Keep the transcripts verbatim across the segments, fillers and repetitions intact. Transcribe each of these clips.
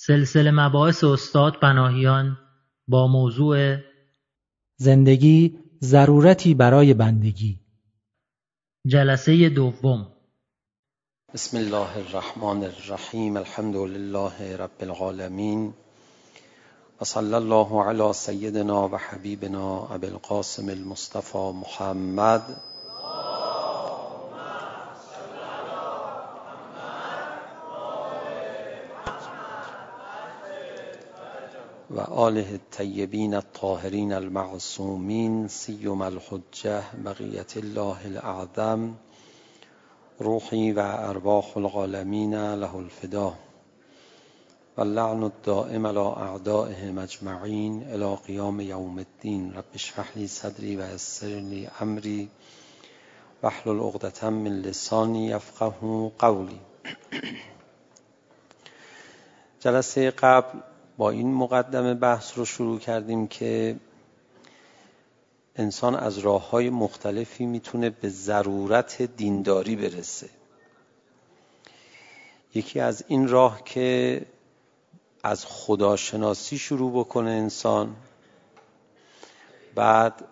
سلسله مباحث استاد پناهیان با موضوع زندگی ضرورتی برای بندگی. جلسه دوم. بسم الله الرحمن الرحیم. الحمد لله رب العالمین و صلی الله علی سیدنا و حبیبنا ابی القاسم المصطفى محمد و آله الطیبین الطاهرین المعصومین سیما الحجة بقیة الله الاعظم روحی و ارواح العالمین له الفدا و اللعن الدائم علی اعدائهم اجمعین الی قیام یوم الدین. رب اشرح لی صدری و یسر لی امری واحلل عقدة من لسانی یفقهوا قولی. جلسه قبل با این مقدمه بحث رو شروع کردیم که انسان از راه‌های مختلفی میتونه به ضرورت دینداری برسه. یکی از این راه که از خداشناسی شروع بکنه انسان، بعد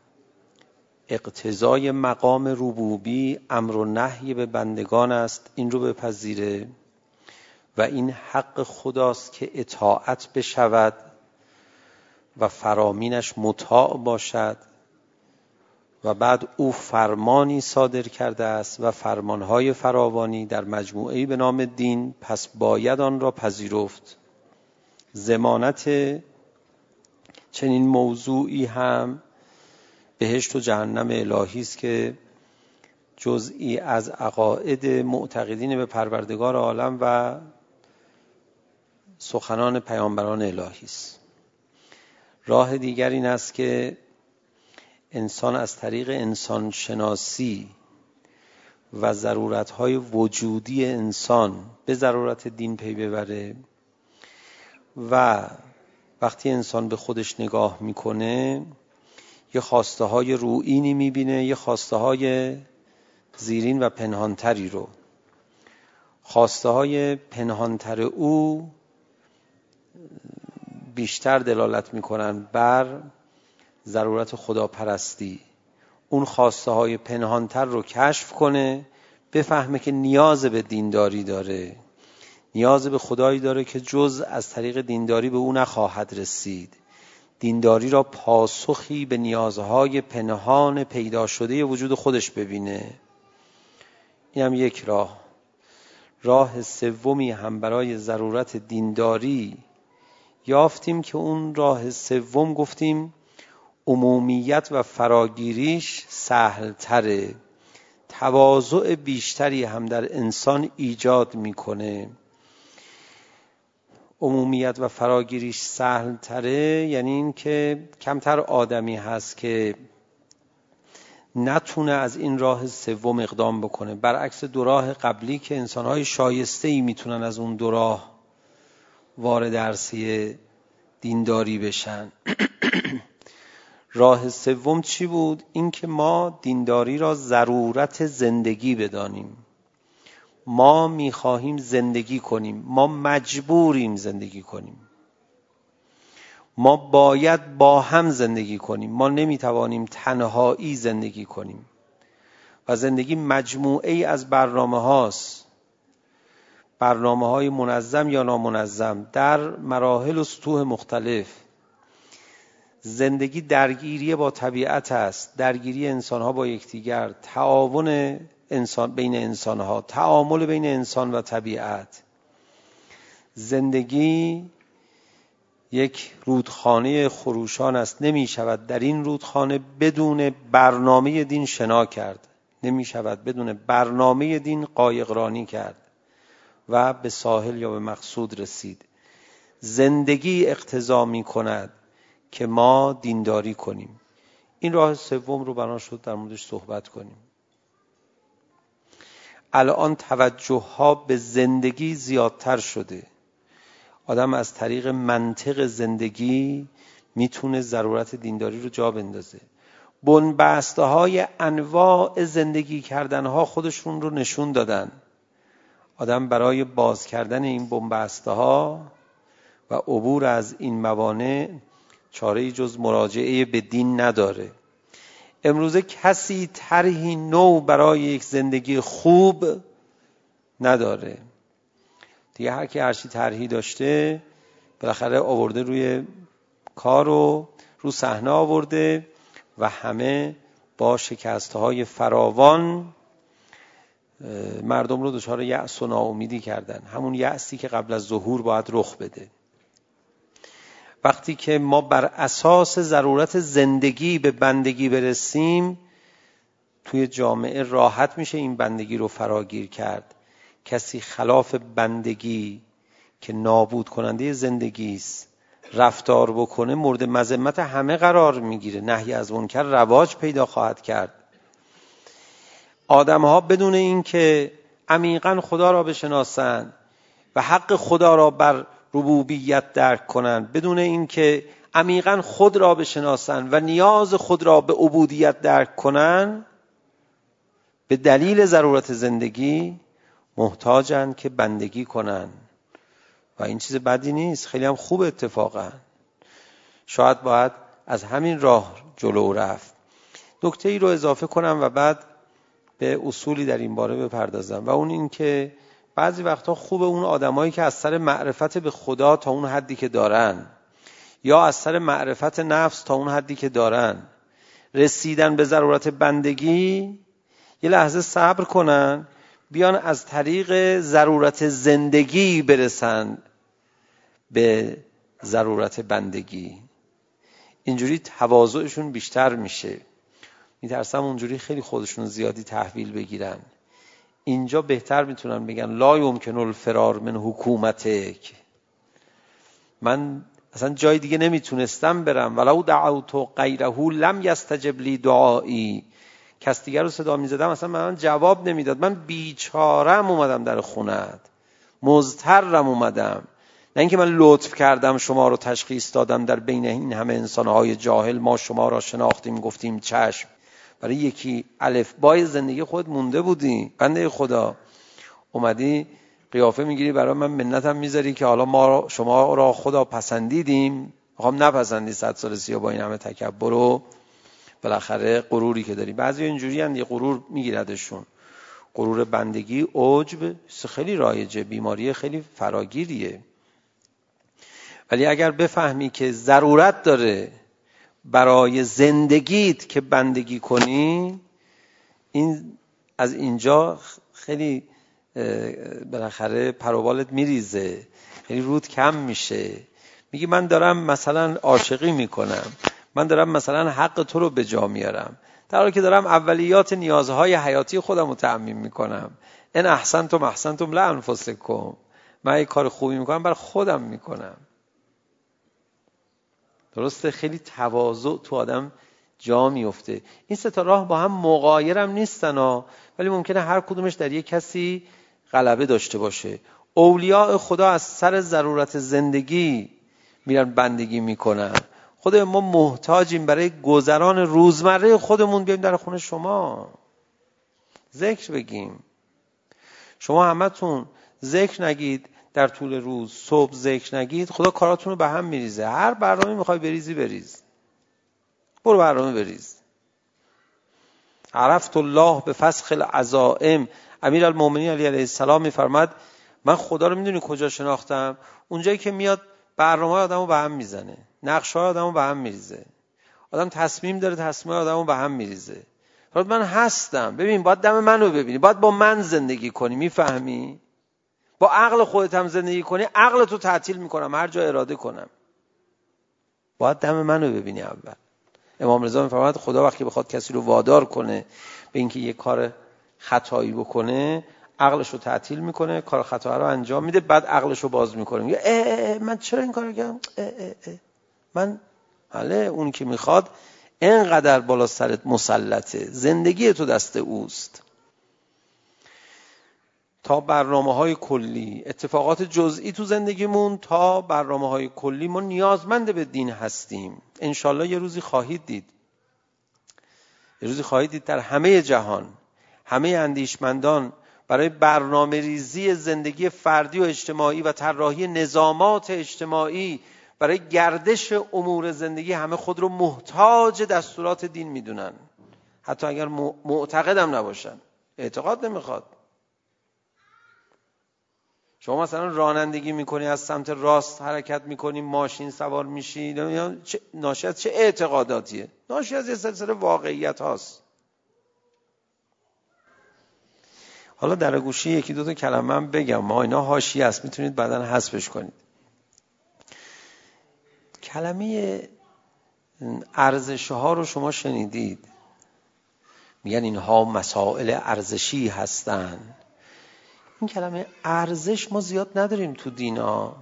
اقتضای مقام ربوبی امر و نهی به بندگان است، این رو بپذیره و این حق خداست که اطاعت بشود و فرامینش مطاع باشد و بعد او فرمانی صادر کرده است و فرمانهای فراوانی در مجموعه‌ای به نام دین، پس باید آن را پذیرفت. ضمانت چنین موضوعی هم بهشت و جهنم الهی است که جزئی از عقاید معتقدین به پروردگار عالم و سخنان پیامبران الهی است. راه دیگر این است که انسان از طریق انسان شناسی و ضرورت‌های وجودی انسان به ضرورت دین پی ببره و وقتی انسان به خودش نگاه میکنه یه خواسته های روئینی میبینه، یه خواسته های زیرین و پنهانتری رو. خواسته های پنهانتر او بیشتر دلالت میکنن بر ضرورت خداپرستی. اون خواسته های پنهانتر رو کشف کنه، بفهمه که نیاز به دینداری داره، نیاز به خدایی داره که جز از طریق دینداری به او نخواهد رسید. دینداری را پاسخی به نیازهای پنهان پیدا شده وجود خودش ببینه. این هم یک راه. راه سومی هم برای ضرورت دینداری یافتیم که اون راه سوم گفتیم عمومیت و فراگیریش سهل تره، تواضع بیشتری هم در انسان ایجاد میکنه. عمومیت و فراگیریش سهل تره یعنی این که کمتر آدمی هست که نتونه از این راه سوم اقدام بکنه، برعکس دو راه قبلی که انسان‌های شایسته‌ای میتونن از اون دو راه وارد عرصه دینداری بشن. راه سوم چی بود؟ این که ما دینداری را ضرورت زندگی بدانیم. ما میخواهیم زندگی کنیم، ما مجبوریم زندگی کنیم، ما باید با هم زندگی کنیم، ما نمیتوانیم تنهایی زندگی کنیم و زندگی مجموعه ای از برنامه هاست، برنامه های منظم یا نامنظم در مراحل و سطوح مختلف. زندگی درگیری با طبیعت است، درگیری انسان ها با یکدیگر، تعاون انسان بین انسان ها، تعامل بین انسان و طبیعت. زندگی یک رودخانه خروشان است، نمی شود در این رودخانه بدون برنامه دین شنا کرد، نمی شود بدون برنامه دین قایقرانی کرد و به ساحل یا به مقصود رسید. زندگی اقتضا می کند که ما دینداری کنیم. این راه سوم رو بنا شد در موردش صحبت کنیم. الان توجه ها به زندگی زیادتر شده. آدم از طریق منطق زندگی میتونه ضرورت دینداری رو جا بندازه. بنبسته های انواع زندگی کردن ها خودشون رو نشون دادن. آدم برای باز کردن این بنبسته ها و عبور از این موانع چاره‌ای جز مراجعه به دین نداره. امروزه کسی طرحی نو برای یک زندگی خوب نداره دیگه. هر کی هر چی طرحی داشته بالاخره آورده روی کار و رو صحنه آورده و همه با شکست‌های فراوان مردم رو دچار یأس و ناامیدی کردن. همون یأسی که قبل از ظهور باید رخ بده. وقتی که ما بر اساس ضرورت زندگی به بندگی برسیم، توی جامعه راحت میشه این بندگی رو فراگیر کرد. کسی خلاف بندگی که نابود کننده زندگی است رفتار بکنه مورد مذمت همه قرار میگیره. نهی از منکر رواج پیدا خواهد کرد. آدم‌ها بدون این که عمیقاً خدا را بشناسند و حق خدا را بر ربوبیت درک کنند، بدون این که عمیقاً خود را بشناسند و نیاز خود را به عبودیت درک کنند، به دلیل ضرورت زندگی محتاجند که بندگی کنند. و این چیز بدی نیست، خیلی هم خوب اتفاقا. شاید باید از همین راه جلو رفت. نکته ای رو اضافه کنم و بعد به اصولی در این باره بپردازم و اون این که بعضی وقتا خوبه اون آدمایی که از سر معرفت به خدا تا اون حدی که دارن یا از سر معرفت نفس تا اون حدی که دارن رسیدن به ضرورت بندگی، یه لحظه صبر کنن، بیان از طریق ضرورت زندگی برسن به ضرورت بندگی. اینجوری تواضعشون بیشتر میشه. میترسم اونجوری خیلی خودشون زیادی تحویل بگیرن. اینجا بهتر میتونن بگن لا یمکن الفرار من حکومتک. من اصلا جای دیگه نمیتونستم برم. ولو دعوت غیره لم یستجب لی دعایی. کس دیگر رو صدا میزدم اصلا من جواب نمیداد. من بیچارم اومدم در خونت، مضطرم اومدم، نه اینکه من لطف کردم شما رو تشخیص دادم در بین این همه انسانهای جاهل ما شما را شناختیم گفتیم چشم. برای یکی الفبای زندگی خود مونده بودی. بنده خدا اومدی قیافه میگیری برای من منتم میذاری که حالا ما شما را خدا پسندیدیم. میخوام نپسندی صد سال سیا با این همه تکبر و بالاخره غروری که داری. بعضی اینجوری اند، یه غرور میگیردشون. غرور بندگی، عجب خیلی رایجه، بیماری خیلی فراگیریه. ولی اگر بفهمی که ضرورت داره برای زندگیت که بندگی کنی، این از اینجا خیلی بالاخره پروبالت میریزه، خیلی رود کم میشه. میگی من دارم مثلا عاشقی میکنم، من دارم مثلا حق تو رو به جا میارم، در حالی که دارم اولیات نیازهای حیاتی خودم رو تأمین میکنم. ان احسنتم احسنتم لانفسکم. من یک کار خوبی میکنم برای خودم میکنم. درسته؟ خیلی تواضع تو آدم جا میفته. این سه تا راه با هم مغایرم نیستن ها، ولی ممکنه هر کدومش در یک کسی غلبه داشته باشه. اولیاء خدا از سر ضرورت زندگی میرن بندگی میکنن. خود ما محتاجیم برای گذران روزمره خودمون بیایم در خونه شما ذکر بگیم. شما همتون ذکر نگید در طول روز، صبح ذکر نگید، خدا کاراتون رو به هم میریزه. هر برنامه میخوای بریزی بریز، برو برنامه بریز. عرفت الله به فسخ العزائم. امیر المؤمنین علی علیه السلام میفرماد من خدا رو میدونی کجا شناختم؟ اونجایی که میاد برنامه آدمو به هم میزنه، نقشه‌های آدمو به هم میریزه. آدم تصمیم داره، تصمیم آدمو به هم میریزه. فرض من هستم، ببین باید دم منو ببینی، باید با من زندگی کنی، میفهمی؟ با عقل خودت هم زندگی کنی، عقلتو تعطیل میکنم هر جا اراده کنم. باید دم منو ببینی اول. امام رضا میفرماید خدا وقتی بخواد کسی رو وادار کنه به اینکه یه کار خطایی بکنه، عقلش رو تعطیل میکنه، کار خطا رو انجام میده، بعد عقلش رو باز میکنه، میگه اه اه اه من چرا این کارو کردم؟ اه اه اه من حاله اون که میخواد اینقدر بالا سرت مسلطه، زندگی تو دست اوست. تا برنامه‌های کلی، اتفاقات جزئی تو زندگیمون تا برنامه‌های کلی ما نیازمند به دین هستیم. انشالله یه روزی خواهید دید، یه روزی خواهید دید در همه جهان همه اندیشمندان برای برنامه ریزی زندگی فردی و اجتماعی و طراحی نظامات اجتماعی، برای گردش امور زندگی همه خود رو محتاج دستورات دین میدونن، حتی اگر معتقدم نباشن. اعتقاد نمیخواد. شما مثلا رانندگی میکنی، از سمت راست حرکت میکنی، ماشین سوار میشی، ناشی از چه اعتقاداتیه؟ ناشی از یه سلسله واقعیت هاست. حالا در گوشی یکی دو تا کلمه هم بگم، ما اینا حاشیه است، میتونید بعداً حذفش کنید. کلمه ارزش ها رو شما شنیدید، میگن اینها مسائل ارزشی هستن. این کلمه ارزش ما زیاد نداریم تو دینا.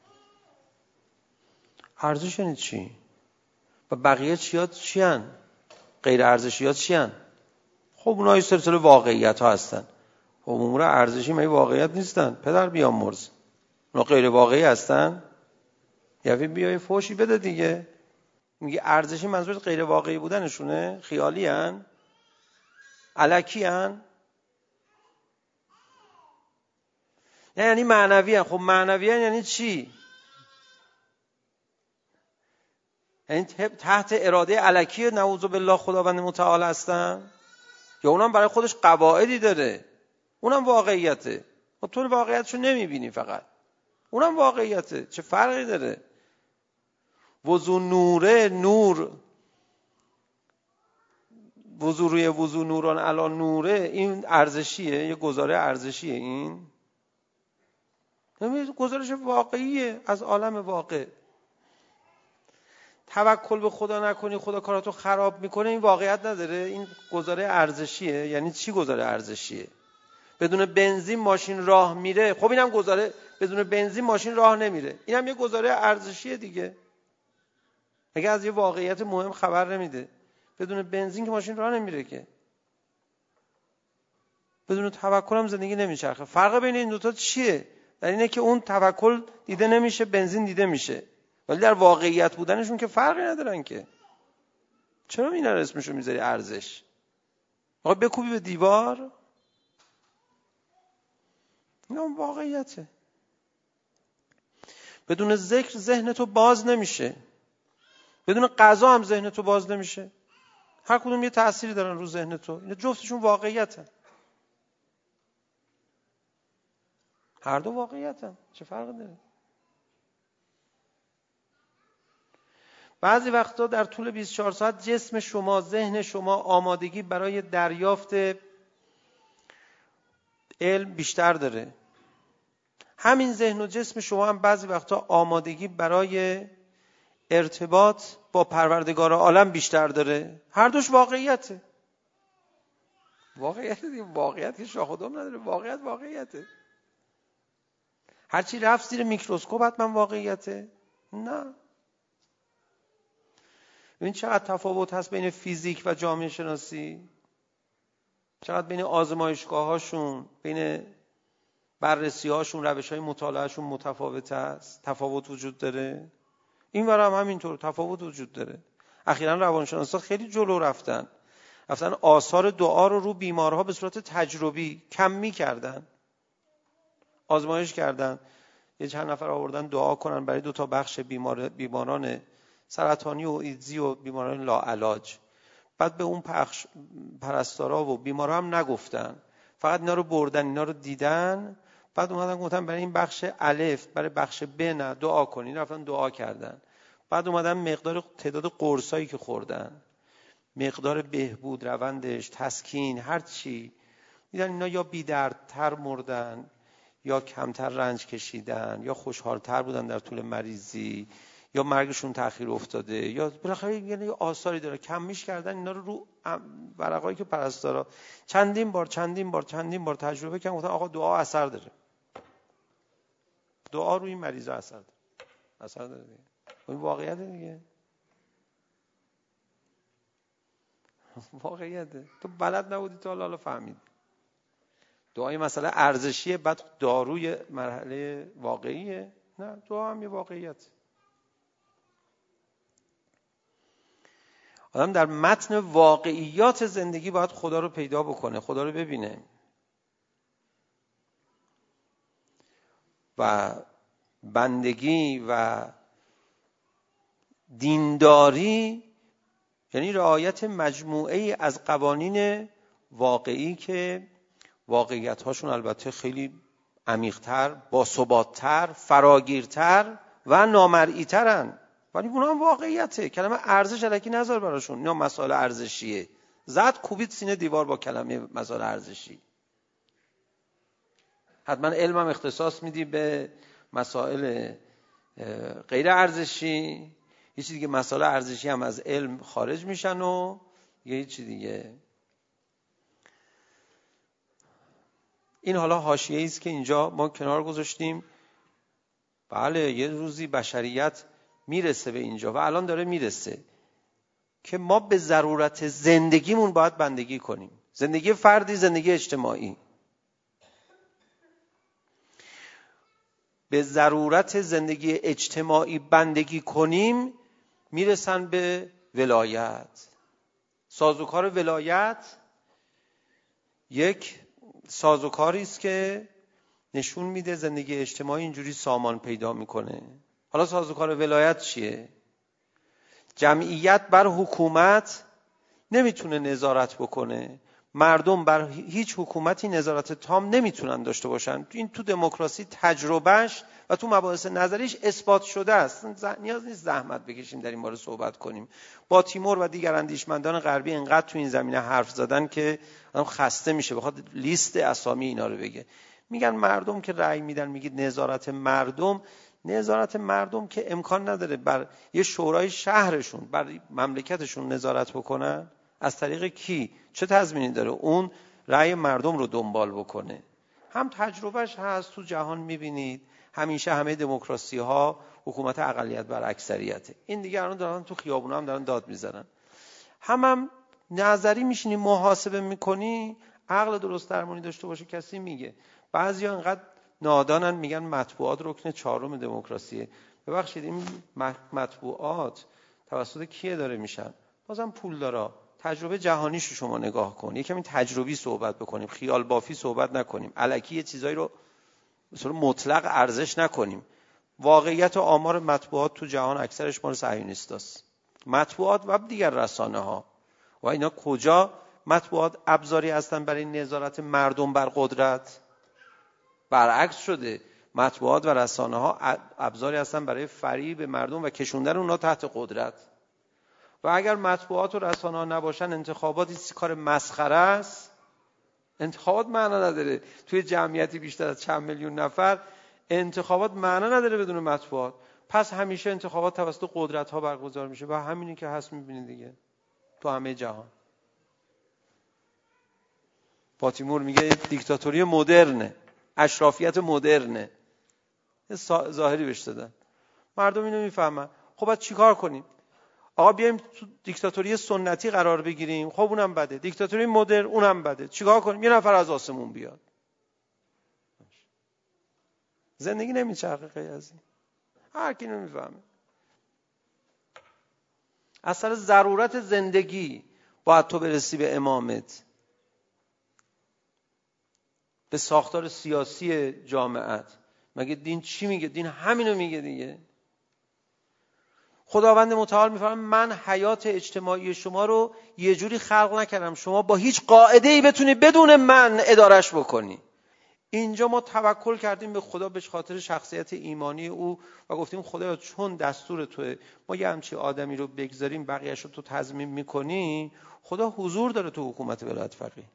ارزش یعنی چی؟ و بقیه چیات چیان؟ غیر ارزشیات چیان؟ خب اونها یه سلسله واقعیت ها هستن. خب امور ارزشی مگه واقعیت نیستن؟ پدر بیامرز، اونا غیر واقعی هستن؟ یعنی بیای فوشی بده دیگه. میگه ارزشی منظور غیر واقعی بودنشونه؟ خیالی هن؟ الکی هن؟ نه یعنی معنوی هن. خب معنوی هن یعنی چی؟ یعنی تحت اراده الکی نعوذ بالله خداوند متعال هستن؟ یا اونم برای خودش قواعدی داره؟ اونم واقعیته. و تو واقعیتشو نمیبینی، فقط اونم واقعیته. چه فرقی داره؟ وضو نوره، نور وضو روی وضو نوران علی نوره، این ارزشیه؟ یه گزاره ارزشیه؟ این این گزارش واقعیه از عالم واقع. توکل به خدا نکنی خدا کاراتو خراب میکنه، این واقعیت نداره؟ این گزاره ارزشیه؟ یعنی چی گزاره ارزشیه؟ بدون بنزین ماشین راه میره، خب اینم گزاره، بدون بنزین ماشین راه نمیره، اینم یه گزاره ارزشیه دیگه. اگه از یه واقعیت مهم خبر نمیده، بدون بنزین که ماشین راه نمیره که. بدون توکل هم زندگی نمیچرخه. فرق بین این دوتا چیه؟ در اینه که اون توکل دیده نمیشه، بنزین دیده میشه، ولی در واقعیت بودنشون که فرقی ندارن که. چرا اینا رو اسمشو میذاری ارزش؟ آقا بکوبی به دیوار، اینا واقعیته. بدون ذکر ذهنتو باز نمیشه، بدون قضا هم ذهنتو باز نمیشه. هر کدوم یه تأثیری دارن رو ذهنتو. اینا جفتشون واقعیتن. هر دو واقعیتن. چه فرقی داره؟ بعضی وقتا در طول بیست و چهار ساعت جسم شما، ذهن شما آمادگی برای دریافت علم بیشتر داره. همین ذهن و جسم شما هم بعضی وقتا آمادگی برای ارتباط با پروردگار عالم بیشتر داره. هر دوش واقعیته. واقعیت دیگه، واقعیت که شاخ و دم نداره، واقعیت واقعیته. هرچی رفت زیر میکروسکوپ حتما واقعیته؟ نه. ببین چقدر تفاوت هست بین فیزیک و جامعه شناسی، چقدر بین آزمایشگاه هاشون، بین بررسی هاشون، روش های مطالعه هاشون متفاوت است، تفاوت وجود داره. این ور هم همینطور تفاوت وجود داره. اخیراً روانشناسا خیلی جلو رفتن، رفتن آثار دعا رو رو بیمارها به صورت تجربی کمی کردن، آزمایش کردن. یه چند نفر آوردن دعا کنن برای دو تا بخش بیمار بیماران سرطانی و ایدزی و بیماران لاعلاج. بعد به اون پخش پرستارا و بیمارا هم نگفتن، فقط اینا رو بردن، اینا رو دیدن. بعد اومدن گفتن برای این بخش الف، برای بخش ب نه دعا کنین. رفتن دعا کردن. بعد اومدن مقدار تعداد قرصایی که خوردن، مقدار بهبود روندش، تسکین، هر چی، دیدن اینا یا بی دردتر مردن، یا کمتر رنج کشیدن، یا خوشحالتر بودن در طول مریضی، یا مرگشون تأخیر افتاده، یا بالاخره یعنی آثاری داره. کمیش کردن اینا رو رو ورقایی که پرستارا چندین بار چندین بار چندین بار تجربه کردن. گفتن آقا دعا اثر داره، دعا روی این مریضا اثر داره، اثر داره دیگه. این واقعیت دیگه، واقعیته. تو بلد نبودی تا حالا فهمید. دعای مسئله ارزشیه، بعد داروی مرحله واقعیه؟ نه، دعا هم یه واقعیت. آدم در متن واقعیات زندگی باید خدا رو پیدا بکنه، خدا رو ببینه. و بندگی و دینداری یعنی رعایت مجموعه از قوانین واقعی که واقعیت‌هاشون البته خیلی عمیق‌تر، باثبات‌تر، فراگیرتر و نامرئی‌ترن، ولی اونا هم واقعیته. کلمه ارزش الکی نذار براشون. اینا مسائل ارزشیه. زد کوبید سینه دیوار با کلمه مسائل ارزشی. حتما علمم اختصاص میدی به مسائل غیر ارزشی، یه چیز دیگه مسائل ارزشی هم از علم خارج میشن و یه چیز دیگه. این حالا حاشیه‌ای است که اینجا ما کنار گذاشتیم. بله یه روزی بشریت میرسه به اینجا و الان داره میرسه که ما به ضرورت زندگیمون باید بندگی کنیم. زندگی فردی، زندگی اجتماعی. به ضرورت زندگی اجتماعی بندگی کنیم میرسن به ولایت. سازوکار ولایت یک سازوکاری است که نشون میده زندگی اجتماعی اینجوری سامان پیدا میکنه. حالا سازوکار ولایت چیه؟ جمعیت بر حکومت نمیتونه نظارت بکنه. مردم بر هیچ حکومتی نظارت تام نمیتونن داشته باشن. این تو دموکراسی تجربهش و تو مباحث نظریش اثبات شده است. نیاز نیست زحمت بکشیم در این باره صحبت کنیم. با تیمور و دیگر اندیشمندان غربی انقدر تو این زمینه حرف زدن که آدم خسته میشه بخواد لیست اسامی اینا رو بگه. میگن مردم که رأی میدن، میگید نظارت مردم، نظارت مردم که امکان نداره بر یه شورای شهرشون بر مملکتشون نظارت بکنن. از طریق کی؟ چه تضمینی داره اون رأی مردم رو دنبال بکنه؟ هم تجربهش هست تو جهان. میبینید همیشه همه دموکراسی ها حکومت اقلیت بر اکثریته. این دیگه الان دارن تو خیابونا هم دارن داد میزنن. هم هم نظری میشینی محاسبه میکنی، عقل درست درمانی داشته باشه کسی میگه. بعضیا انقدر نادانن میگن مطبوعات رکن چهارم دموکراسیه. ببخشید این مطبوعات توسط کیه داره میشن؟ بازم پولدارا. تجربه جهانیشو شما نگاه کن. یکم این تجربی صحبت بکنیم، خیال بافی صحبت نکنیم، الکی یه چیزایی رو به صورت مطلق ارزش نکنیم. واقعیت و آمار مطبوعات تو جهان اکثرش مال صهیونیستاست. مطبوعات و دیگر رسانه ها و اینا کجا مطبوعات ابزاری هستن برای نظارت مردم بر قدرت؟ برعکس شده. مطبوعات و رسانه ها ابزاری هستن برای فریب مردم و کشوندن اونها تحت قدرت. و اگر مطبوعات و رسانه ها نباشن انتخاباتی کار مسخره است. انتخابات معنا نداره. توی جمعیتی بیشتر از چند میلیون نفر انتخابات معنا نداره بدون مطبوعات. پس همیشه انتخابات توسط قدرت ها برگزار میشه و همینی که هست میبینید دیگه تو همه جهان. فاطیمور میگه دیکتاتوری مدرنه، اشرافیت مدرنه. ظاهری بهش دادن. مردم اینو میفهمن. خب بعد چیکار کنیم؟ آقا بیایم تو دیکتاتوری سنتی قرار بگیریم؟ خب اونم بده. دیکتاتوری مدرن اونم بده. چیکار کنیم؟ یه نفر از آسمون بیاد. زندگی نمیچرخه غیر از این. هر کی نمیفهمه. اصلا ضرورت زندگی باید تو برسی به امامت، به ساختار سیاسی جامعت. مگه دین چی میگه؟ دین همینو میگه دیگه. خداوند متعال میفرماید من حیات اجتماعی شما رو یه جوری خلق نکردم شما با هیچ قاعده‌ای بتونی بدون من ادارش بکنی. اینجا ما توکل کردیم به خدا به خاطر شخصیت ایمانی او و گفتیم خدایا چون دستور توه ما یه همچی آدمی رو بگذاریم بقیه‌اش رو تو تضمین میکنی. خدا حضور داره تو حکومت ولایت فقیه.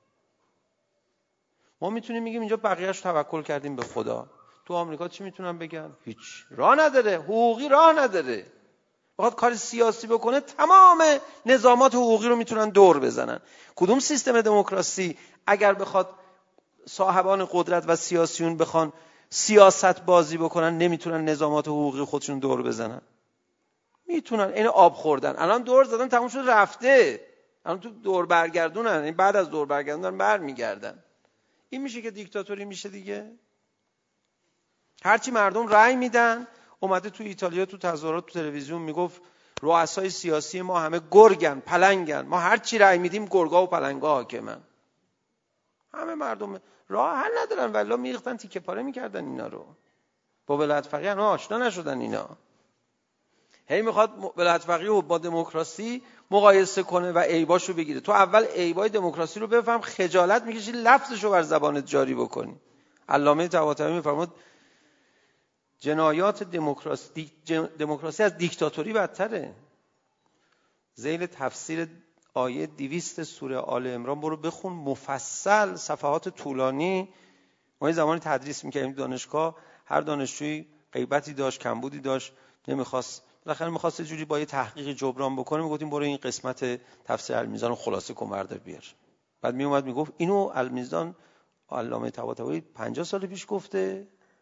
ما میتونیم میگیم اینجا بقیه‌اش توکل کردیم به خدا. تو آمریکا چی میتونن بگن؟ هیچ. راه نداره. حقوقی راه نداره. بخواد کار سیاسی بکنه تمام نظامات حقوقی رو میتونن دور بزنن. کدوم سیستم دموکراسی اگر بخواد صاحبان قدرت و سیاسیون بخوان سیاست بازی بکنن نمیتونن نظامات حقوقی خودشون دور بزنن؟ میتونن. این آب خوردن. الان دور زدن تموم شد رفته. الان تو دور برگردونن. این بعد از دور برگردوندن برمیگردن. این میشه که دیکتاتوری میشه دیگه. هرچی مردم رأی میدن. اومده تو ایتالیا تو تظاهرات تو تلویزیون میگفت رؤسای سیاسی ما همه گرگن، پلنگن. ما هر چی رأی میدیم گرگا و پلنگا حاکمن. همه مردم راه حل ندارن والله میریختن تیکه پاره میکردن اینا رو. با ولایت فقیه هنوز آشنا نشدن اینا. هی میخواد ولایت فقیه رو با دموکراسی مقایسه کنه و عیباشو بگیره. تو اول عیبای دموکراسی رو بفهم، خجالت میکشی لفظشو بر زبانت جاری بکنی. علامه طباطبایی میفرماد جنایات دموکراسی دموکراسی از دیکتاتوری بدتره. ذیل تفسیر آیه دویست سوره آل عمران برو بخون، مفصل، صفحات طولانی. ما یه زمانی تدریس میکردیم دانشگاه، هر دانشجویی غیبتی داشت، کمبودی داشت، نمیخواست، بالاخره میخواست یه جوری با یه تحقیق جبران بکنه، میگفتیم برو این قسمت تفسیر المیزان رو خلاصه کن بردار بیار. بعد میومد میگفت اینو المیزان علامه طباطبایی پنجاه سال پیش گفته.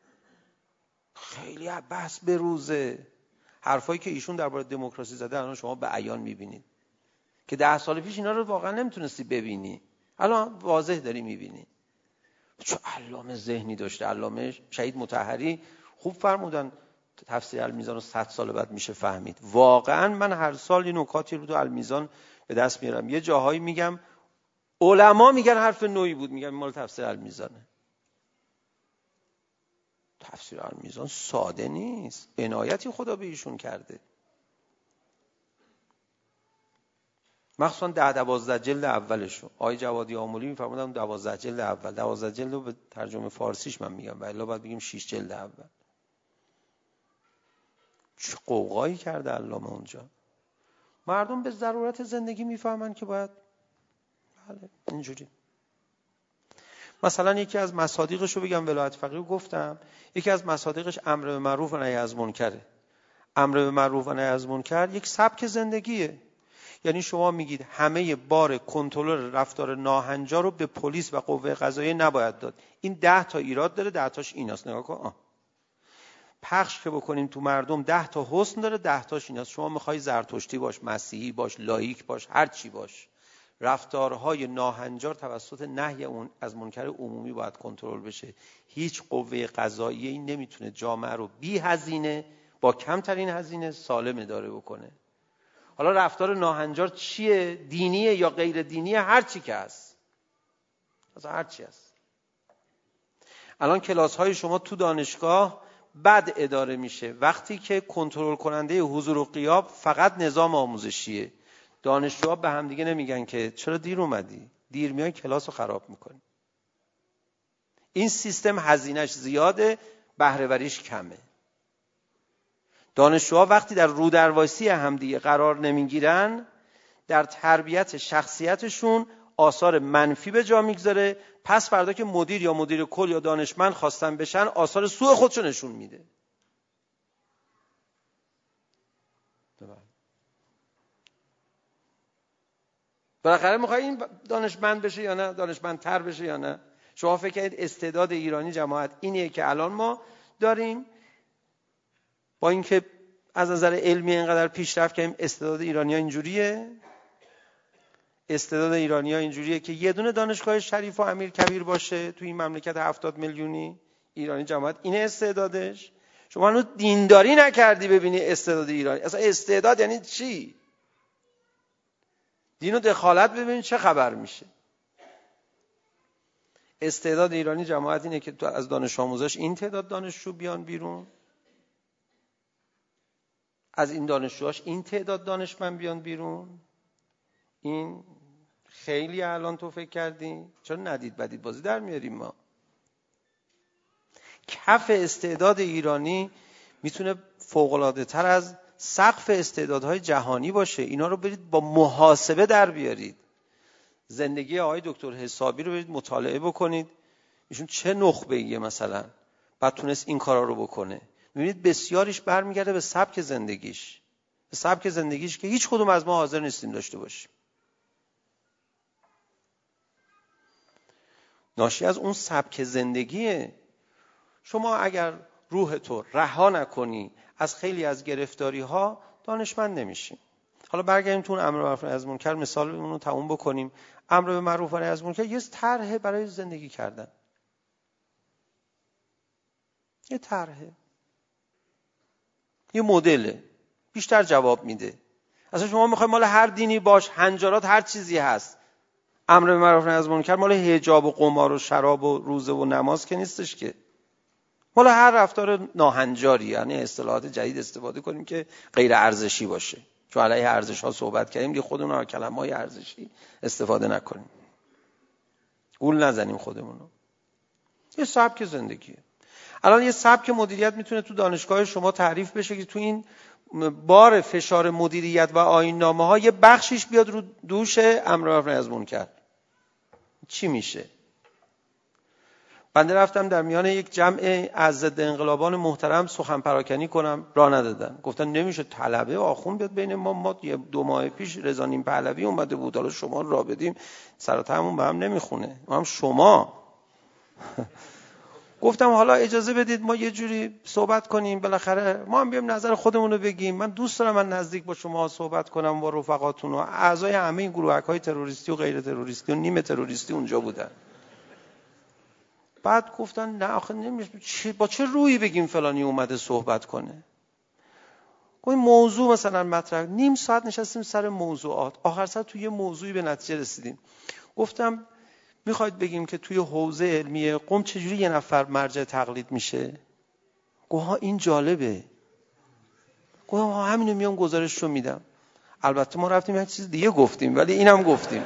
خیلی بحث به روزه. حرفایی که ایشون درباره دموکراسی زده الان شما به عیان میبینید که ده سال پیش اینا رو واقعا نمیتونستی ببینی، الان واضح داری میبینی. چه علامه ذهنی داشته. علامه شهید مطهری خوب فرمودن تفسیر المیزان رو صد سال بعد میشه فهمید. واقعا من هر سال این نکاتی رو تو المیزان به دست میارم. یه جاهایی میگم علما میگن حرف نوعی بود، میگم مال تفسیر المیزانه. تفسیر المیزان ساده نیست، عنایتی خدا به ایشون کرده. مخصوصا ده دوازده جلد اولشو آقای جوادی آملی میفرمودن دوازده جلد اول، دوازده جلد رو به ترجمه فارسیش من میگم، ولی باید بگیم شش جلد اول. چه قوقایی کرده علامه اونجا. مردم به ضرورت زندگی میفهمن که باید بله اینجوری. مثلا یکی از مصادیقش رو بگم، ولایت فقیه گفتم، یکی از مصادیقش امر به معروف و نهی از منکره. امر به معروف و نهی از منکر یک سبک زندگیه. یعنی شما میگید همه بار کنترل رفتار ناهنجار رو به پلیس و قوه قضاییه نباید داد. این ده تا ایراد داره، ده تاش ایناست. نگاه کن. آه. پخش که بکنیم تو مردم ده تا حسن داره، ده تاش ایناست. شما میخوای زرتشتی باش، مسیحی باش، لاییک باش، هر چی باش، رفتارهای ناهنجار توسط نهی اون از منکر عمومی باید کنترل بشه. هیچ قوه قضاییه‌ای نمیتونه جامعه رو بی هزینه با کمترین هزینه سالم اداره بکنه. حالا رفتار ناهنجار چیه؟ دینیه یا غیر دینیه؟ هر چی که هست، مثلا هر چی هست. الان کلاس های شما تو دانشگاه بد اداره میشه وقتی که کنترل کننده حضور و غیاب فقط نظام آموزشیه. دانشجوها به هم دیگه نمیگن که چرا دیر اومدی، دیر میای کلاس رو خراب میکنی. این سیستم هزینه‌اش زیاده، بهره‌وریش کمه. دانشجوها وقتی در رودرواسی همدیگه قرار نمیگیرن، در تربیت شخصیتشون آثار منفی به جا میگذاره. پس فردا که مدیر یا مدیر کل یا دانشمند خواستن بشن، آثار سوء خودشو نشون میده. بالاخره میخوای این دانشمند بشه یا نه، دانشمندتر بشه یا نه. شما فکر کنید استعداد ایرانی جماعت اینیه که الان ما داریم؟ با اینکه از نظر علمی اینقدر پیشرفت کردیم، استعداد ایرانی‌ها اینجوریه؟ استعداد ایرانی‌ها اینجوریه که یه دونه دانشگاه شریف و امیر کبیر باشه تو این مملکت هفتاد میلیونی ایرانی جماعت؟ اینه استعدادش؟ شما هنوز دینداری نکردی ببینی استعداد ایرانی. اصلا استعداد یعنی چی؟ دین و دخالت ببین چه خبر میشه. استعداد ایرانی جماعت اینه که تو از دانش آموزش این تعداد دانشجو بیان بیرون، از این دانشجوهاش این تعداد دانشمند بیان بیرون. این خیلی الان تو فکر کردی؟ چرا ندید بدید بازی در میاریم ما؟ کف استعداد ایرانی میتونه فوق‌العاده تر از سقف استعدادهای جهانی باشه. اینا رو برید با محاسبه در بیارید. زندگی آقای دکتر حسابی رو برید مطالعه بکنید. ایشون چه نخبه‌ایه مثلا، بعد تونست این کارا رو بکنه. می‌بینید بسیاریش برمیگرده به سبک زندگیش. به سبک زندگیش که هیچ کدوم از ما حاضر نیستیم داشته باشیم. ناشی از اون سبک زندگیه. شما اگر روح تو رها نکنی از خیلی از گرفتاری ها، دانشمند نمیشیم. حالا برگردیم تو امر به معروف و نهی از منکر، مثالمون رو تموم بکنیم. امر به معروف و نهی از منکر یه طرحه برای زندگی کردن. یه طرحه. یه مدله. بیشتر جواب میده. اصلا شما میخواید مال هر دینی باش، هنجارات هر چیزی هست. امر به معروف و نهی از منکر مال حجاب و قمار و شراب و روزه و نماز که نیستش که. مال هر رفتار ناهنجاری، یعنی اصطلاحات جدید استفاده کنیم که غیر ارزشی باشه. چون علیه ارزش ها صحبت کردیم، دیگه خودمون از کلمه‌های ارزشی استفاده نکنیم. گول نزنیم خودمونو. یه سبک زندگیه. الان یه سبک مدیریت میتونه تو دانشگاه شما تعریف بشه که تو این بار فشار مدیریت و آیین‌نامه ها یه بخشیش بیاد رو دوش امر معروف نهی از منکر. چی میشه؟ بنده رفتم در میان یک جمع از ضد انقلابان محترم سخن پراکنی کنم، راه ندادن. گفتن نمیشه طلبه آخوند بیاد بین ما. ما دو ماه پیش رضا نیم پهلوی اومده بود، حالا شما راه بدیم سر و تهمون به هم نمیخونه. ما هم شما گفتم حالا اجازه بدید ما یه جوری صحبت کنیم، بالاخره ما هم بیام نظر خودمون رو بگیم. من دوست دارم من نزدیک با شما صحبت کنم، با رفقاتون و اعضای همه این گروهک‌های تروریستی و غیر تروریستی و نیمه تروریستی اونجا بودن. بعد گفتن نه آخه نمیشه، با چه رویی بگیم فلانی اومده صحبت کنه. این موضوع مثلا مطرح، نیم ساعت نشستیم سر موضوعات، آخر سر توی یه موضوعی به نتیجه رسیدیم. گفتم میخواید بگیم که توی حوزه علمی قم چجوری یه نفر مرجع تقلید میشه؟ گوها این جالبه. گوها همینو میام گزارش رو میدم. البته ما رفتیم یک چیز دیگه گفتیم، ولی اینم گفتیم.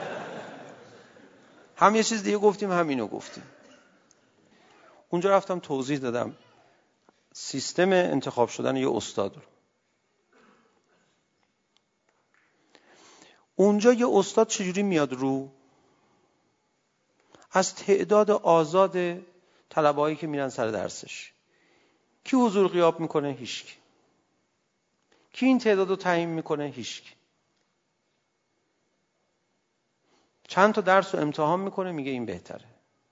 هم یه چیز دیگه گفتیم، هم اینو گفتیم. اونجا رفتم توضیح دادم سیستم انتخاب شدن یه استاد رو. اونجا یه استاد چجوری میاد رو؟ از تعداد آزاد طلبه‌هایی که میرن سر درسش. کی حضور غیاب میکنه؟ هیچکی. کی این تعداد رو تعیین میکنه؟ هیچکی. چند تا درس رو امتحان میکنه، میگه این بهتره.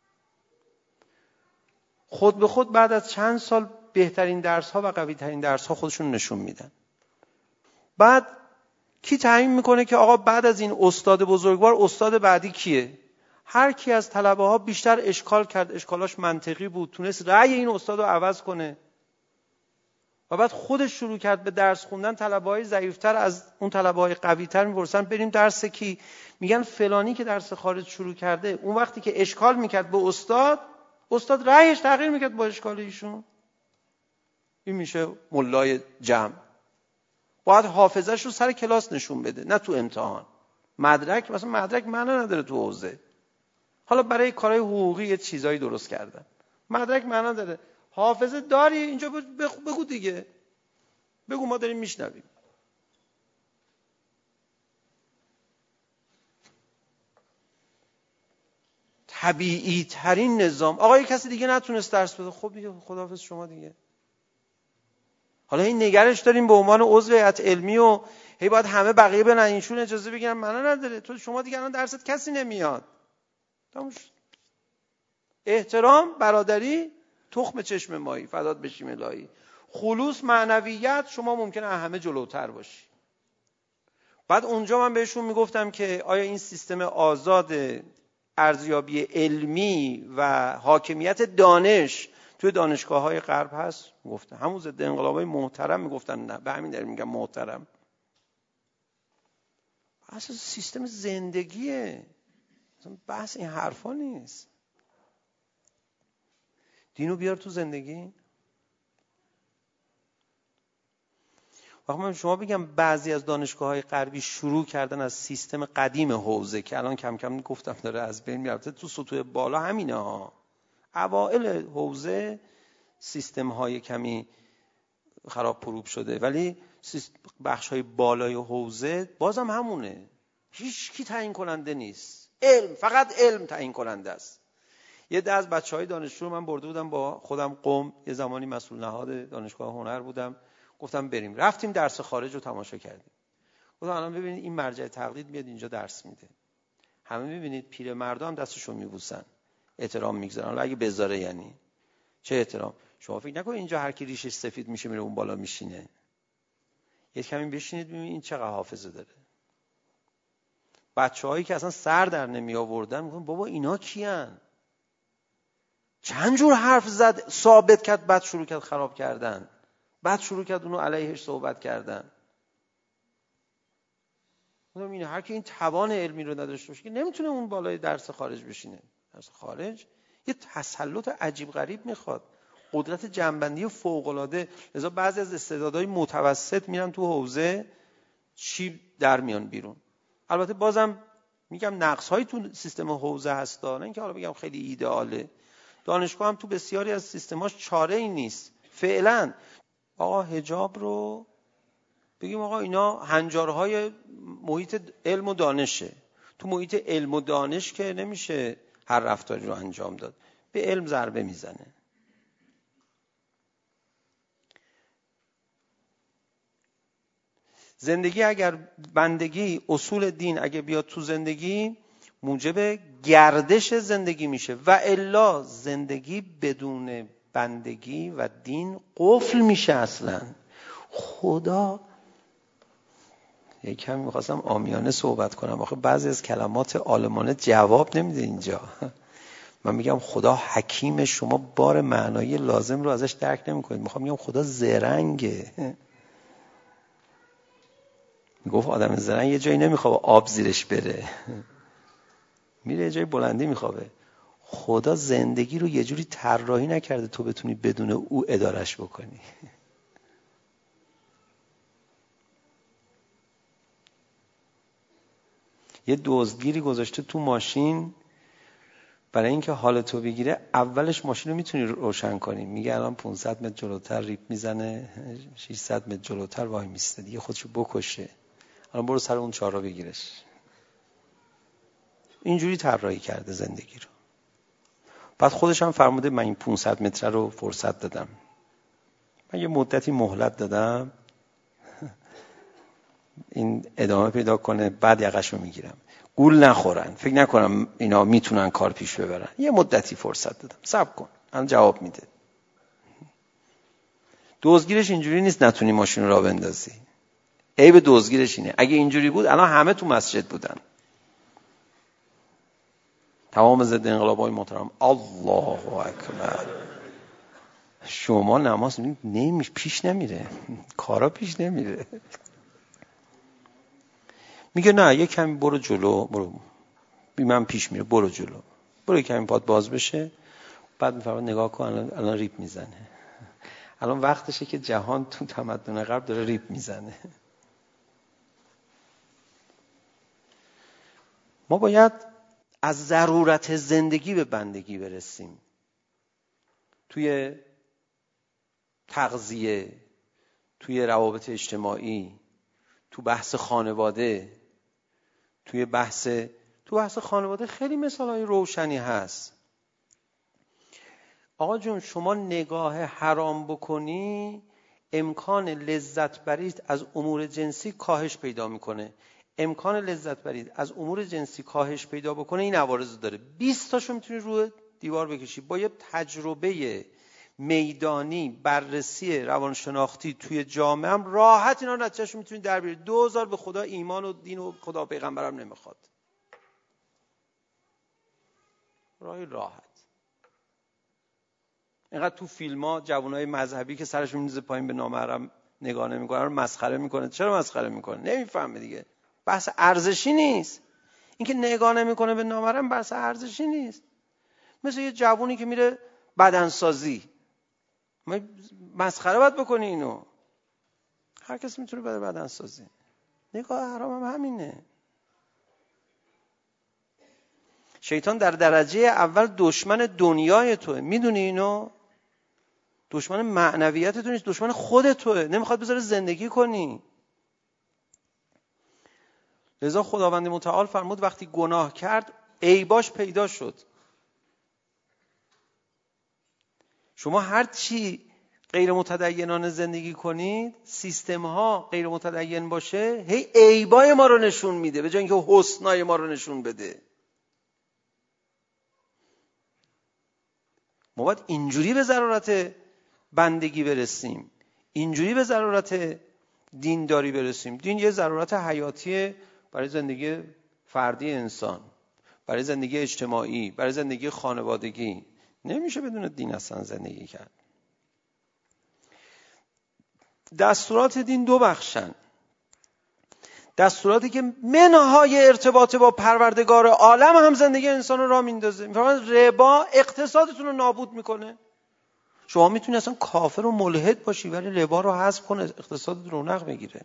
خود به خود بعد از چند سال بهترین درس ها و قوی ترین درس ها خودشون نشون میدن. بعد کی تعیین میکنه که آقا بعد از این استاد بزرگوار استاد بعدی کیه؟ هر کی از طلبه ها بیشتر اشکال کرد، اشکالاش منطقی بود، تونست رأی این استاد رو عوض کنه و بعد خودش شروع کرد به درس خوندن، طلبه های ضعیفتر از اون طلبه های قوی تر میپرسن بریم درس کی؟ میگن فلانی که درس خارج شروع کرده. اون وقتی که اشکال میکرد به استاد، استاد رأیش تغییر میکرد با اشکال ایشون. این میشه ملای جمع. باید حافظش رو سر کلاس نشون بده، نه تو امتحان. مدرک مثلا مدرک معنی نداره تو حوزه. حالا برای کارهای حقوقی یه چیزایی درست کردن. مدرک معنی داره. حافظه داری اینجا بگو دیگه. بگو ما داریم میشنویم. طبیعی ترین نظام. آقا کسی دیگه نتونست درس بده، خب دیگه خداحافظ شما دیگه. حالا این نگرش داریم به عنوان عضو هیئت علمی و هی باید همه بقیه به اینشون اجازه بگیرن، معنی نداره. تو شما دیگه الان درست کسی نمیاد. احترام، برادری، تخم چشم مایی، فدات بشیم الهی. خلوص، معنویت، شما ممکنه همه جلوتر باشی. بعد اونجا من بهشون میگفتم که آیا این سیستم آزاد ارزیابی علمی و حاکمیت دانش توی دانشگاه‌های غرب هست؟ گفتن همون ضد انقلابای محترم میگفتن نه. به همین دلیل میگم محترم. اصلا سیستم زندگیه، اصلا بحث این حرفا نیست. دینو بیار تو زندگی. وقتی من شما بگم بعضی از دانشگاه‌های غربی شروع کردن از سیستم قدیم حوزه که الان کم کم گفتم داره از بین میره، تو سطوح بالا همینه ها. اوائل حوزه سیستم‌های کمی خراب پروب شده، ولی بخش‌های بالای حوزه بازم همونه. هیچ کی تعیین کننده نیست. علم، فقط علم تعیین کننده است. یه ده از بچه‌های دانشجو من برده بودم با خودم قم، یه زمانی مسئول نهاد دانشگاه هنر بودم، گفتم بریم. رفتیم درس خارج رو تماشا کردیم. گفتم الان ببینید این مرجع تقلید میاد اینجا درس میده. همه میبینید پیرمردا هم دستشو میبوسن، احترام میگذارن. حالا اگه بذاره یعنی چه احترام؟ شما فکر نکنید اینجا هر کی ریشش سفید میشه میره اون بالا میشینه. یه کمی بشینید ببینید این چقدر حافظه داره. بچه‌هایی که اصلا سر در نمی آوردن میگن بابا اینا کیان؟ چند جور حرف زد، ثابت کرد، بعد شروع کرد خراب کردن، بعد شروع کرد اونو علیهش صحبت کردن. اونم اینه هر کی این توان علمی رو نداشته باشه که نمیتونه اون بالای درس خارج بشینه. درس خارج یه تسلط عجیب غریب میخواد. قدرت جنبندی فوق‌العاده. لذا بعضی از استعدادهای متوسط میرن تو حوزه، چی در میان بیرون. البته بازم میگم نقص‌هایی تو سیستم حوزه هست، نه اینکه حالا بگم خیلی ایدئاله. دانشگاه هم تو بسیاری از سیستماش چاره ای نیست. فعلا آقا حجاب رو بگیم آقا اینا هنجارهای محیط علم و دانشه. تو محیط علم و دانش که نمیشه هر رفتاری رو انجام داد، به علم ضربه میزنه. زندگی اگر بندگی اصول دین اگه بیاد تو زندگی، موجب گردش زندگی میشه، و الا زندگی بدون بندگی و دین قفل میشه اصلا. خدا یکم میخواستم عامیانه صحبت کنم، آخه بعضی از کلمات عالمانه جواب نمیده اینجا. من میگم خدا حکیم، شما بار معنایی لازم رو ازش درک نمیکنید. میخوام میگم خدا زرنگه. میگفت آدم زرنگ یه جایی نمیخوابه آب زیرش بره، میره یه جای بلندی میخوابه. خدا زندگی رو یه جوری طراحی نکرده تو بتونی بدون او ادارش بکنی. یه دزدگیری گذاشته تو ماشین برای اینکه حالتو بگیره. اولش ماشین رو میتونی روشن کنی، میگه الان پانصد متر جلوتر ریپ میزنه، ششصد متر جلوتر وای میسته، دیگه خودشو بکشه، الان برو سر اون چهار رو بگیرش. اینجوری طراحی کرده زندگی رو. بعد خودش هم فرموده من این پانصد متر رو فرصت دادم، من یه مدتی مهلت دادم این ادامه پیدا کنه، بعد یقش رو میگیرم. گول نخورن، فکر نکنم اینا میتونن کار پیش ببرن، یه مدتی فرصت دادم، صبر کن الان جواب میده. دزدگیرش اینجوری نیست نتونی ماشین رو راه بندازی. عیب دزدگیرش اینه. اگه اینجوری بود الان همه تو مسجد بودن. تمام ضد انقلاب‌های محترم، الله اکبر. شما نماز نمیش پیش نمیره، کارا پیش نمیره. میگه نه یه کمی برو جلو، برو بی من پیش میره، برو جلو، برو کمی پات باز بشه. بعد میفرما نگاه کن الان, الان ریپ میزنه. الان وقتشه که جهان تو تمدن غرب داره ریپ میزنه. ما باید از ضرورت زندگی به بندگی برسیم. توی تغذیه، توی روابط اجتماعی، تو بحث خانواده، توی بحث تو بحث خانواده خیلی مثالای روشنی هست. آقا جون شما نگاه حرام بکنی، امکان لذت برید از امور جنسی کاهش پیدا میکنه. امکان لذت برید از امور جنسی کاهش پیدا بکنه این عوارض داره. بیست تاشو میتونی روی دیوار بکشی. با یه تجربه میدانی بررسی روانشناختی توی جامعه هم راحت اینا نتیجهشو میتونی در بیاری. دوزار به خدا ایمان و دین و خدا و پیغمبرم نمیخواد. راهی راحت. اینقدر تو فیلم ها جوانای مذهبی که سرشون میزه پایین به نامحرم نگاه نمیکنه رو مسخره میکنه. چرا مسخره میکنه؟ نمیفهمه دیگه. بحث ارزشی نیست. اینکه نگاه نمیکنه به نامحرم بحث ارزشی نیست. مثل یه جوونی که میره بدنسازی، مسخره باید بکنی اینو. هر کسی میتونه بره بدنسازی. نگاه حرام هم همینه. شیطان در درجه اول دشمن دنیای توه. میدونی اینو؟ دشمن معنویت تو نیست، دشمن خود توه. نمیخواد بذاره زندگی کنی. لذا خداوند متعال فرمود وقتی گناه کرد عیباش پیدا شد. شما هر چی غیر متدینانه زندگی کنید، سیستم ها غیر متدین باشه، هی عیبای ما رو نشون میده به جای اینکه حسنای ما رو نشون بده. ما باید اینجوری به ضرورت بندگی برسیم، اینجوری به ضرورت دینداری برسیم. دین یه ضرورت حیاتی برای زندگی فردی انسان، برای زندگی اجتماعی، برای زندگی خانوادگی. نمیشه بدون دین اصلا زندگی کرد. دستورات دین دو بخشن. دستوراتی که منهای ارتباط با پروردگار عالم هم زندگی انسان رو راه میندازه. میفرماید ربا اقتصادتون رو نابود میکنه. شما میتونی اصلا کافر و ملحد باشی ولی ربا رو حذف کنه، اقتصاد رونق بگیره.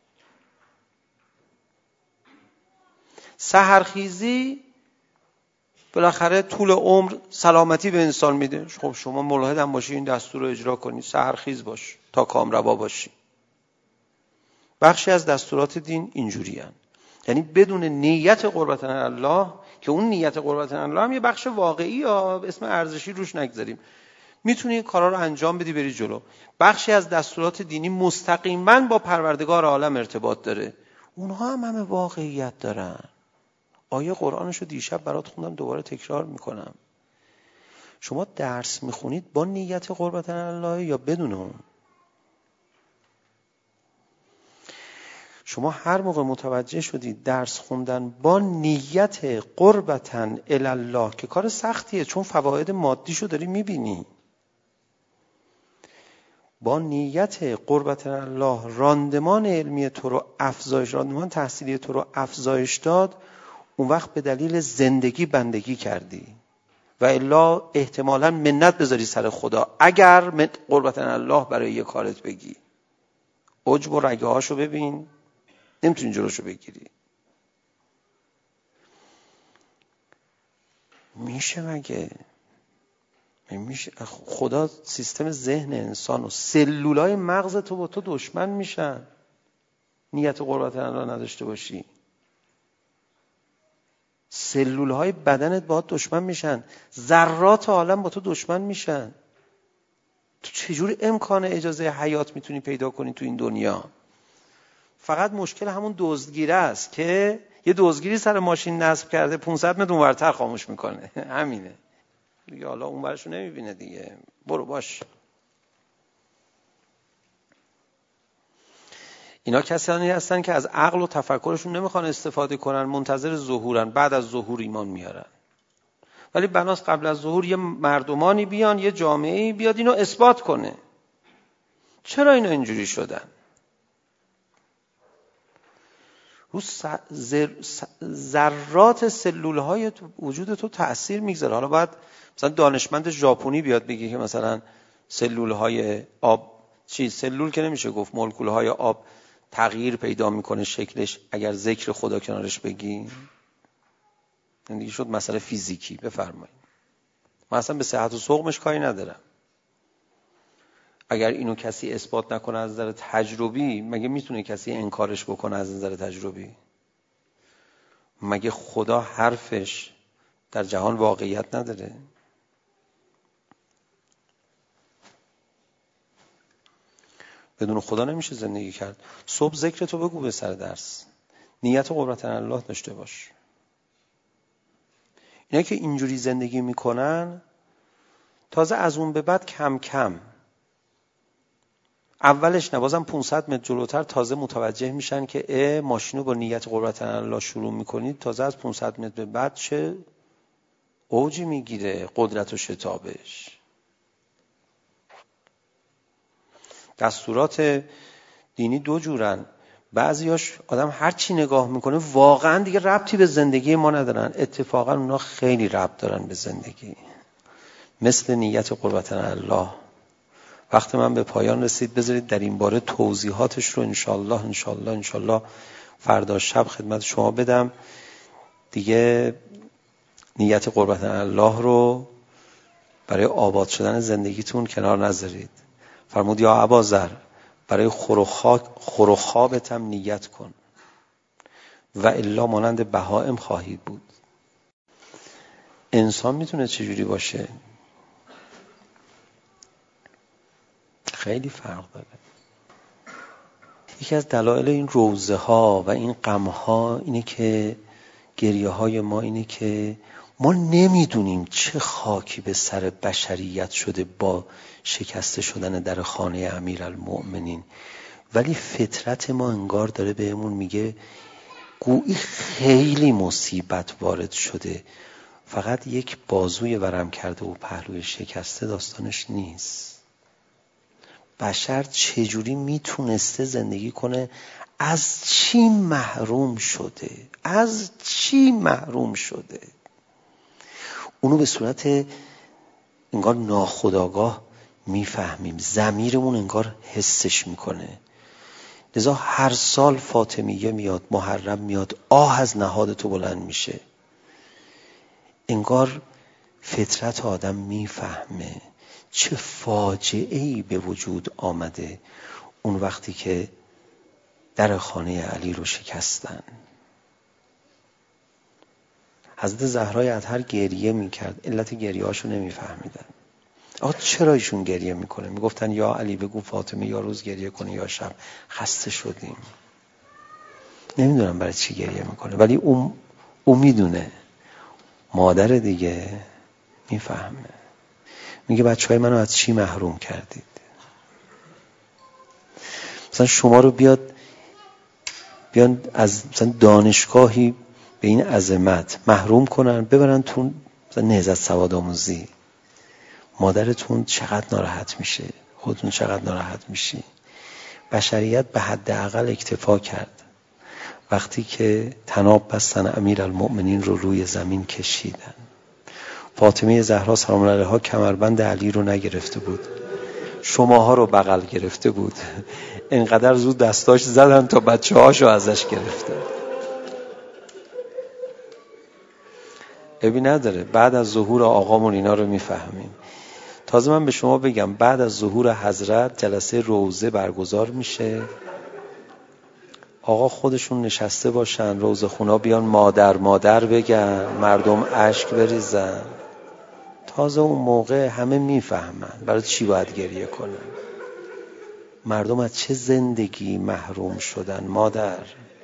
سحرخیزی بالاخره طول عمر سلامتی به انسان میده. خب شما ملحد هم باشی این دستور رو اجرا کنی، سحرخیز باش تا کامروا باشی. بخشی از دستورات دین اینجوری هن. یعنی بدون نیت قربت الله، که اون نیت قربت الله هم یه بخش واقعی ها، اسم ارزشی روش نگذاریم، میتونی این کارا رو انجام بدی بری جلو. بخشی از دستورات دینی مستقیما با پروردگار عالم ارتباط داره، اونها هم همه واقعیت دارن. آیه قرآنشو دیشب برات خوندم، دوباره تکرار میکنم. شما درس میخونید با نیت قربت الله یا بدون اون؟ شما هر موقع متوجه شدید درس خوندن با نیت قربتن الله، که کار سختیه چون فواید مادیشو داری میبینی، با نیت قربتن الله راندمان علمی تو رو افزایش، راندمان تحصیلی تو رو افزایش داد، اون وقت به دلیل زندگی بندگی کردی و الا احتمالاً منت بذاری سر خدا اگر قربتن الله برای یه کارت بگی. عجب و رگه هاشو ببین، نمیتونی جلوشو بگیری. میشه مگه؟ میشه؟ خدا سیستم ذهن انسان و سلولای مغز تو با تو دشمن میشن نیت قربت الله نداشته باشی. سلولهای بدنت با تو دشمن میشن، ذرات عالم با تو دشمن میشن. تو چجور امکان اجازه حیات میتونی پیدا کنی تو این دنیا؟ فقط مشکل همون دزدگیره است که یه دزدگیری سر ماشین نصب کرده پانصد متر اونورتر خاموش میکنه. همینه دیگه. حالا اونورشو نمیبینه دیگه، برو باش. اینا کسانی هستن که از عقل و تفکرشون نمیخوان استفاده کنن، منتظر ظهورن، بعد از ظهور ایمان میارن. ولی بناس قبل از ظهور یه مردمانی بیان، یه جامعه‌ای بیاد اینو اثبات کنه. چرا اینا اینجوری شدن؟ رو ذرات سلولهای وجود تو تأثیر میگذاره. حالا باید مثلا دانشمند ژاپنی بیاد بگه که مثلا سلولهای آب، چی سلول که نمیشه گفت، مولکولهای آب تغییر پیدا میکنه شکلش اگر ذکر خدا کنارش بگی. این دیگه شد مسئله فیزیکی. بفرمایید. من اصلا به صحت و سقمش کاری ندارم. اگر اینو کسی اثبات نکنه از نظر تجربی، مگه میتونه کسی انکارش بکنه از نظر تجربی؟ مگه خدا حرفش در جهان واقعیت نداره؟ بدون خدا نمیشه زندگی کرد. صبح ذکر تو بگو به سر درس، نیت قربت الله داشته باش. اینا که اینجوری زندگی میکنن، تازه از اون به بعد کم کم، اولش نبازم پانصد متر جلوتر تازه متوجه میشن که اه ماشینو با نیت قربت الله شروع میکنید، تازه از پانصد متر به بعد چه اوجی میگیره قدرت و شتابش. دستورات دینی دو جورن. بعضیاش آدم هر چی نگاه میکنه واقعا دیگه ربطی به زندگی ما ندارن، اتفاقا اونا خیلی ربط دارن به زندگی، مثل نیت قربت الله. وقت من به پایان رسید، بذارید در این باره توضیحاتش رو انشالله انشالله انشالله فردا شب خدمت شما بدم. دیگه نیت قربت الله رو برای آباد شدن زندگیتون کنار نذارید. فرمود یا اباذر برای خور و خوابت هم نیت کن و الا مانند بهائم خواهید بود. انسان میتونه چجوری باشه؟ خیلی فرق داره. یکی از دلایل این روزه ها و این غم ها اینه که گریه های ما اینه که ما نمیدونیم چه خاکی به سر بشریت شده با شکسته شدن در خانه امیرالمؤمنین، ولی فطرت ما انگار داره بهمون میگه گویی خیلی مصیبت وارد شده، فقط یک بازوی ورم کرده و پهلوی شکسته داستانش نیست. بشر چجوری میتونسته زندگی کنه؟ از چی محروم شده؟ از چی محروم شده؟ اونو به صورت انگار ناخودآگاه میفهمیم، ضمیرمون انگار حسش میکنه. لذا هر سال فاطمیه میاد، محرم میاد، آه از نهاد تو بلند میشه. انگار فطرت آدم میفهمه چه فاجعه‌ای به وجود آمده اون وقتی که در خانه علی رو شکستن. حضرت زهرای اطهر گریه میکرد، علت گریه هاشو نمیفهمیدن. آقا چرا ایشون گریه میکنه؟ میگفتن یا علی بگو فاطمه یا روز گریه کنه یا شب، خسته شدیم. نمیدونم برای چی گریه میکنه، ولی اون اون میدونه، مادر دیگه میفهمه. میگه بچه های منو از چی محروم کردید؟ مثلا شما رو بیاد بیان از مثلا دانشگاهی به این عظمت محروم کنن، ببرن تو مثلا نهضت سواد آموزی. مادرتون چقدر ناراحت میشه، خودتون چقدر ناراحت میشی. بشریت به حداقل اکتفا کرد وقتی که طناب بستن امیرالمؤمنین رو روی زمین کشیدن. فاطمه زهرا سلام الله علیها کمربند علی رو نگرفته بود، شماها رو بغل گرفته بود. انقدر زود دستاش زدن تا بچه هاشو ازش گرفته. ابی نداره، بعد از ظهور آقامون اینا رو میفهمیم. تازه من به شما بگم بعد از ظهور حضرت جلسه روضه برگزار میشه، آقا خودشون نشسته باشن، روضه خونا بیان مادر مادر بگن، مردم اشک بریزن. تازه اون موقع همه میفهمن برای چی باید گریه کنن. مردم از چه زندگی محروم شدن. مادر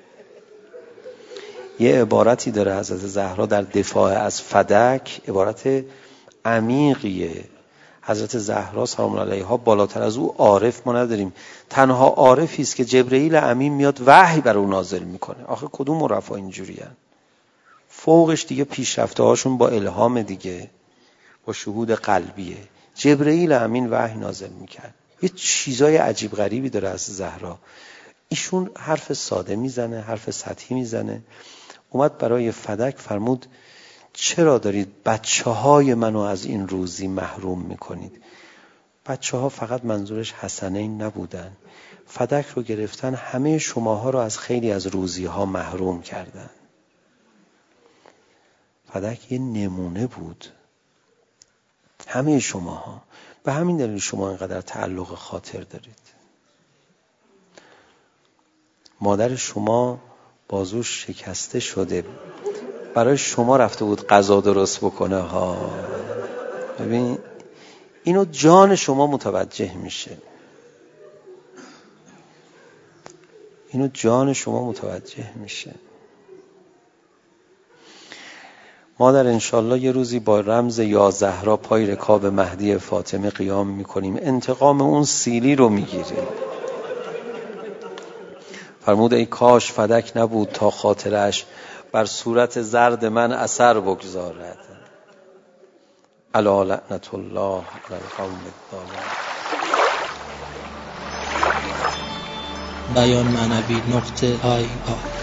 یه عبارتی داره حضرت زهرا در دفاع از فدک، عبارت عمیقیه. حضرت زهرا سلام الله علیها بالاتر از او عارف ما نداریم. تنها عارفی است که جبرئیل امین میاد وحی بر او نازل میکنه. آخه کدوم عرفا اینجوریان؟ فوقش دیگه پیشرفته هاشون با الهام دیگه، با شهود قلبیه. جبرئیل امین وحی نازل میکرد. یه چیزای عجیب غریبی داره از زهرا. ایشون حرف ساده میزنه، حرف سطحی میزنه. اومد برای فدک فرمود چرا دارید بچه های منو از این روزی محروم میکنید؟ بچه ها فقط منظورش حسنین نبودن. فدک رو گرفتن همه شماها رو از خیلی از روزی ها محروم کردن. فدک یه نمونه بود. همه شماها. به همین دلیل شما اینقدر تعلق خاطر دارید. مادر شما بازوش شکسته شده، برای شما رفته بود غذا درست بکنه ها. ببین اینو جان شما متوجه میشه، اینو جان شما متوجه میشه. مادر انشالله یه روزی با رمز یا زهرا پای رکاب مهدی فاطمه قیام میکنیم، انتقام اون سیلی رو میگیریم. فرمود ای کاش فدک نبود تا خاطرش بر صورت زرد من اثر بگذارد. الا لعنت الله علی القوم الظالمین. بیان معنوی نقطه آی آی